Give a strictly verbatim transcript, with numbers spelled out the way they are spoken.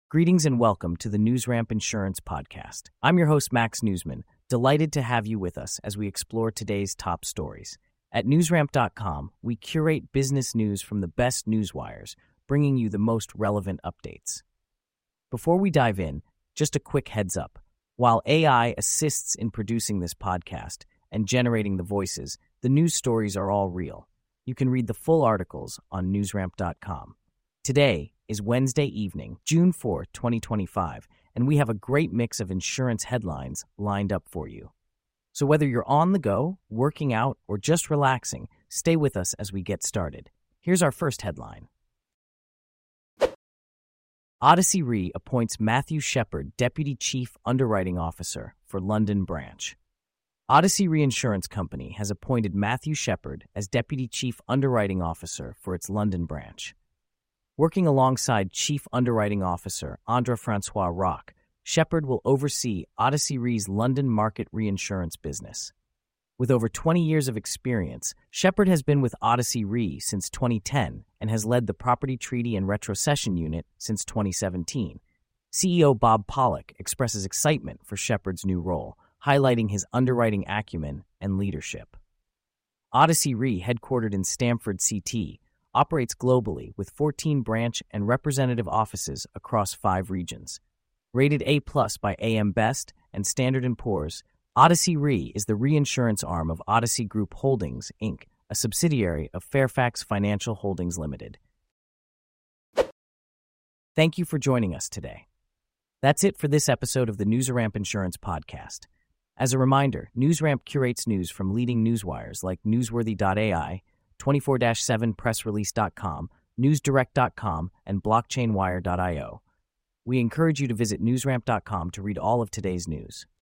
Greetings and welcome to the NewsRamp Insurance Podcast. I'm your host, Max Newsman, delighted to have you with us as we explore today's top stories. At newsramp dot com, we curate business news from the best newswires, bringing you the most relevant updates. Before we dive in, just a quick heads up. While A I assists in producing this podcast and generating the voices, the news stories are all real. You can read the full articles on newsramp dot com. Today is Wednesday evening, June fourth, twenty twenty-five, and we have a great mix of insurance headlines lined up for you. So whether you're on the go, working out, or just relaxing, stay with us as we get started. Here's our first headline. Odyssey Re appoints Matthew Shepard Deputy Chief Underwriting Officer for London branch. Odyssey Reinsurance Company has appointed Matthew Shepard as Deputy Chief Underwriting Officer for its London branch. Working alongside Chief Underwriting Officer André-François Roch, Shepard will oversee Odyssey Re's London market reinsurance business. With over twenty years of experience, Shepard has been with Odyssey Re since twenty ten and has led the Property Treaty and Retrocession Unit since twenty seventeen. C E O Bob Pollock expresses excitement for Shepard's new role, highlighting his underwriting acumen and leadership. Odyssey Re, headquartered in Stamford, C T, operates globally with fourteen branch and representative offices across five regions. Rated A plus by A M Best and Standard and Poor's, Odyssey Re is the reinsurance arm of Odyssey Group Holdings, Incorporated, a subsidiary of Fairfax Financial Holdings Limited. Thank you for joining us today. That's it for this episode of the NewsRamp Insurance Podcast. As a reminder, NewsRamp curates news from leading newswires like newsworthy dot A I, twenty-four seven press release dot com, newsdirect dot com, and blockchain wire dot io. We encourage you to visit newsramp dot com to read all of today's news.